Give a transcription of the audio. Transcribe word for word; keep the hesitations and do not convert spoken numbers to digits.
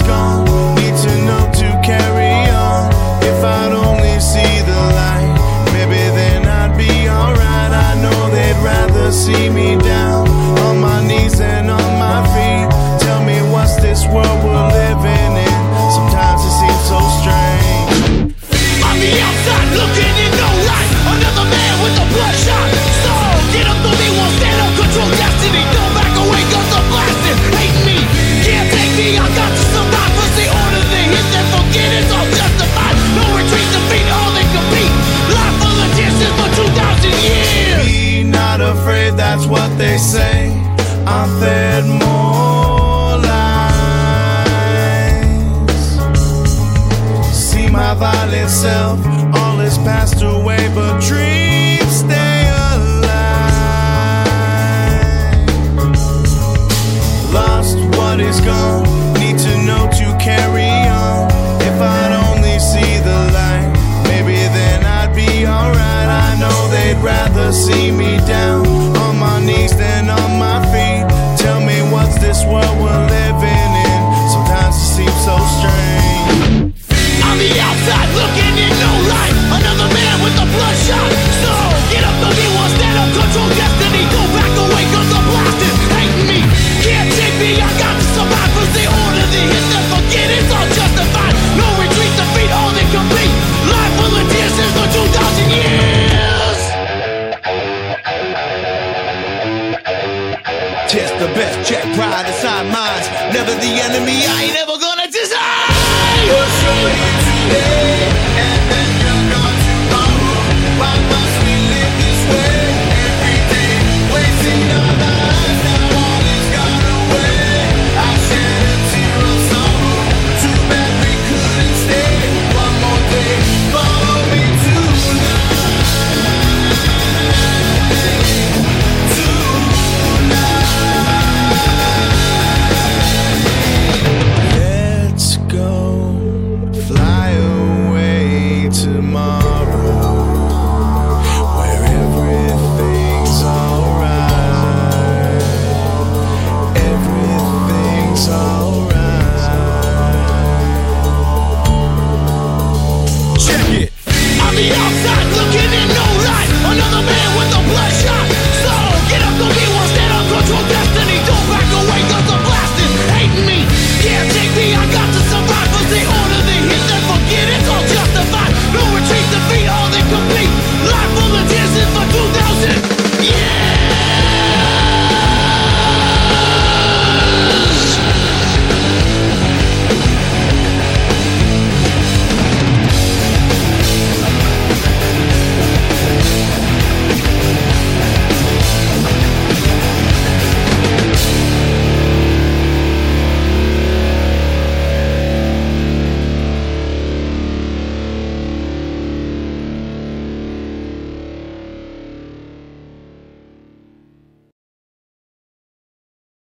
gone, need to know to carry on. If I'd only see the light, maybe then I'd be alright. I know they'd rather see me down, on my knees and on my feet. Tell me, what's this world we're living in? Sometimes it seems so strange. On the outside, looking in no light, another man with a bloodshot soul. Get up to me, won't stand up, control destiny. Don't back away, guns are blasting. Hate me, can't take me, I got to survive. What's the order, they hit and forget, it's all justified. No retreat, defeat, all they compete. Life full of chances for two thousand years. Be not afraid, that's what they say. I'm fed more lies. See my violent self, all is passed away, but dreams stay alive. Lost what is gone, need to know to carry on. If I'd only see the light, maybe then I'd be alright. I know they'd rather see me down, on my knees than on my feet. Tell me, what's this world we're living in? Sometimes it seems so strange. On the outside, looking in no light, another man with a bloodshot soul. Get up, don't be one, stand up, control destiny. Go back away, guns are blasting. Hate me, can't take me, I got to survive. What's the order, they hit and forget, it's all justified. No retreat, defeat, all they complete. Life full of tears since for two thousand years. Just the best, check pride inside minds. Never the enemy, I ain't ever gonna design. We'll show you today and then